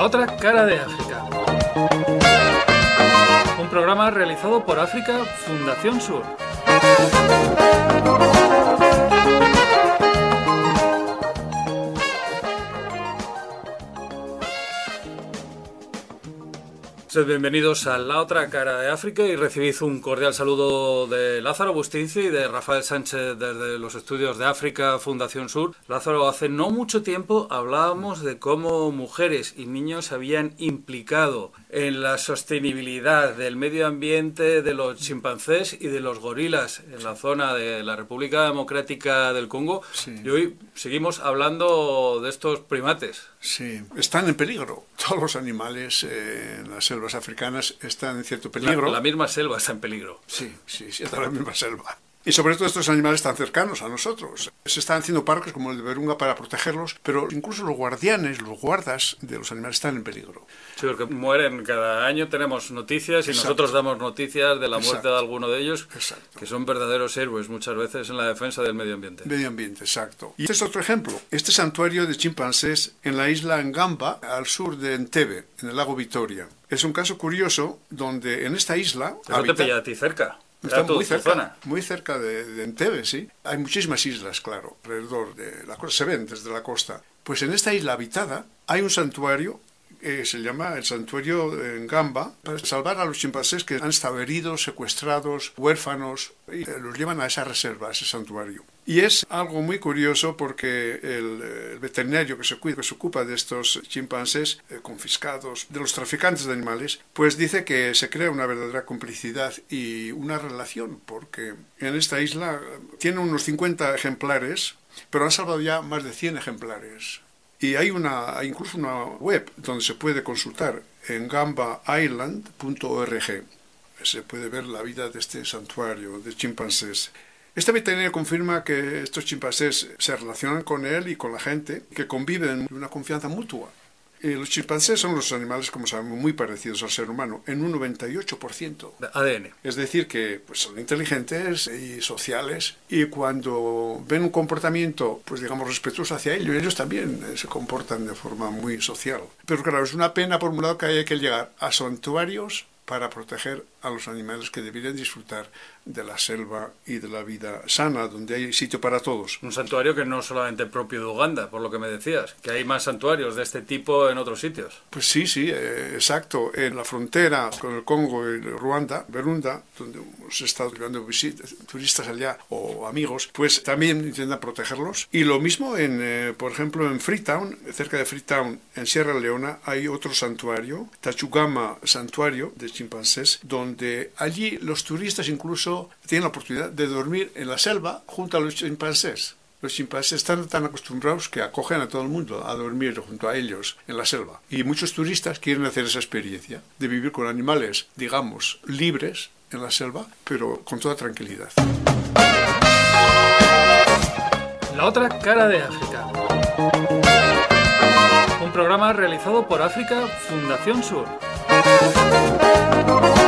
otra cara de África. Un programa realizado por África Fundación Sur. Sed bienvenidos a La Otra Cara de África y recibid un cordial saludo de Lázaro Bustici y de Rafael Sánchez desde los estudios de África Fundación Sur. Lázaro, hace no mucho tiempo hablábamos de cómo mujeres y niños se habían implicado en la sostenibilidad del medio ambiente de los chimpancés y de los gorilas en la zona de la República Democrática del Congo. Sí. Y hoy seguimos hablando de estos primates. Sí, están en peligro. Todos los animales en las selvas africanas están en cierto peligro. La misma selva está en peligro. Sí, está la misma selva. Y sobre todo estos animales tan cercanos a nosotros. Se están haciendo parques como el de Virunga para protegerlos, pero incluso los guardianes, los guardas de los animales están en peligro. Sí, porque mueren cada año, tenemos noticias y nosotros damos noticias de la muerte de alguno de ellos, que son verdaderos héroes muchas veces en la defensa del medio ambiente. Medio ambiente, exacto. Y este es otro ejemplo. Este santuario de chimpancés en la isla Ngamba, al sur de Entebbe, en el lago Victoria. Es un caso curioso donde en esta isla... Eso te pilla a ti cerca. Está muy cerca de Entebbe, sí. Hay muchísimas islas, claro, alrededor de la costa, se ven desde la costa. Pues en esta isla habitada hay un santuario que se llama el Santuario Ngamba, para salvar a los chimpancés que han estado heridos, secuestrados, huérfanos, y los llevan a esa reserva, a ese santuario. Y es algo muy curioso porque el veterinario que se ocupa de estos chimpancés confiscados, de los traficantes de animales, pues dice que se crea una verdadera complicidad y una relación, porque en esta isla tiene unos 50 ejemplares, pero han salvado ya más de 100 ejemplares. Y hay incluso una web donde se puede consultar, en gambaisland.org. Se puede ver la vida de este santuario de chimpancés. Este veterinario confirma que estos chimpancés se relacionan con él y con la gente, que conviven en una confianza mutua. Y los chimpancés son los animales, como sabemos, muy parecidos al ser humano, en un 98%. De ADN. Es decir, que pues, son inteligentes y sociales, y cuando ven un comportamiento, pues digamos, respetuoso hacia ellos también se comportan de forma muy social. Pero claro, es una pena por un lado que hay que llegar a santuarios para proteger a los animales que deberían disfrutar de la selva y de la vida sana, donde hay sitio para todos. Un santuario que no solamente propio de Uganda, por lo que me decías, que hay más santuarios de este tipo en otros sitios. Pues sí, exacto. En la frontera con el Congo y Ruanda, Virunga, donde hemos estado llevando turistas allá o amigos, pues también intentan protegerlos. Y lo mismo, por ejemplo, en Freetown, cerca de Freetown, en Sierra Leona, hay otro santuario, Tachugama Santuario de chimpancés, donde allí los turistas incluso tienen la oportunidad de dormir en la selva junto a los chimpancés. Los chimpancés están tan acostumbrados que acogen a todo el mundo a dormir junto a ellos en la selva. Y muchos turistas quieren hacer esa experiencia de vivir con animales, digamos, libres en la selva, pero con toda tranquilidad. La otra cara de África. Un programa realizado por África Fundación Sur.